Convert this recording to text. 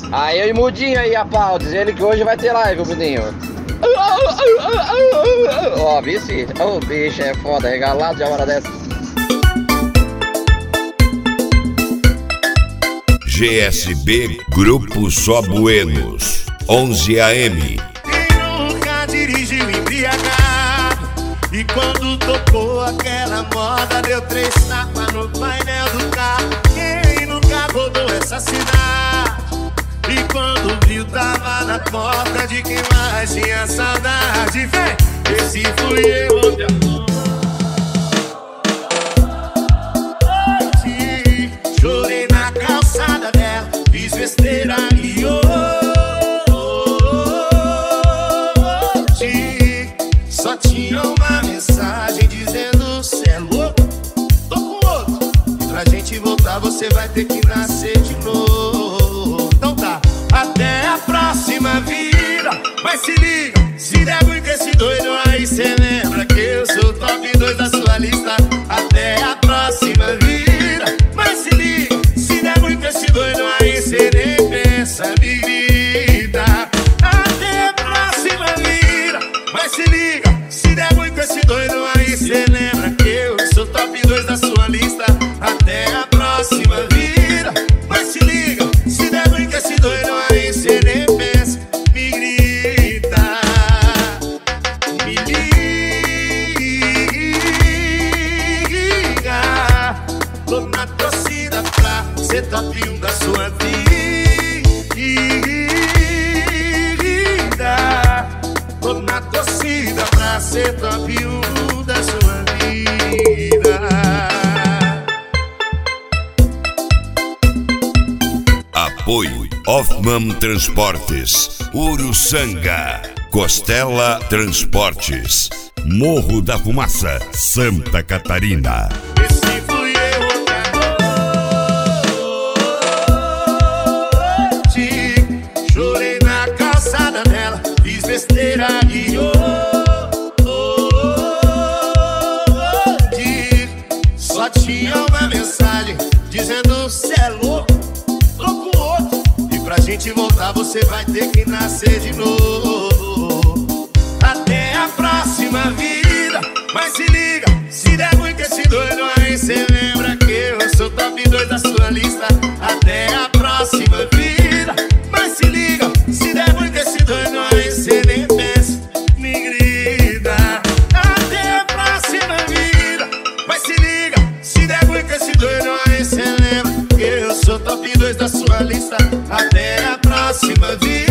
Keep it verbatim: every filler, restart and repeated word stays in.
Aí eu e Mudinho aí, a pau, diz ele que hoje vai ter live, o Mudinho. Ó, vice, ô bicho, é foda, regalado de uma hora dessa. G S B Grupo Só Buenos, onze A M. Quem nunca dirigiu embriagado e quando tocou aquela moda deu três tapas no painel do carro? Quem nunca rodou essa cidade e quando viu tava na porta de quem mais tinha saudade? Vem, esse fui eu onde amor. Chorei na calçada dela, fiz besteira e hoje só tinha uma mensagem dizendo: cê é louco, tô com outro, e pra gente voltar você vai ter que nascer de novo. Então tá, até a próxima vida. Mas se liga, se der ruim com esse doido aí, cê lembra que eu sou o top dois da sua lista. Até a próxima vida. Mas se liga, se der ruim com esse doido aí, cê nem pensa, me grita. Até a próxima vida. Mas se liga, se der ruim com esse doido aí, cê lembra que eu sou top dois da sua lista. Até a próxima vida. Mas se liga, se der ruim com esse doido aí, cê nem pensa, me grita. Me liga, tô na torcida pra ser top um da sua vida. Tô na torcida pra ser top um da sua vida. Apoio Hoffman Transportes, Uruçanga, Costela Transportes, Morro da Fumaça, Santa Catarina. Esse fui eu hoje. Chorei na calçada dela, fiz besteira e hoje só tinha uma mensagem dizendo: cê é louco, tô com outro, e pra gente voltar você vai ter que nascer de novo. Até a próxima vida. Mas se liga, se der ruim com esse doido aí, cê lembra que eu sou top dois da sua lista. Até a próxima vida. Mas se liga, se der ruim com esse doido aí, cê nem pensa, me grita. Até a próxima vida. Mas se liga, se der ruim com esse doido aí, cê lembra que eu sou top dois da sua lista. Até a próxima vida.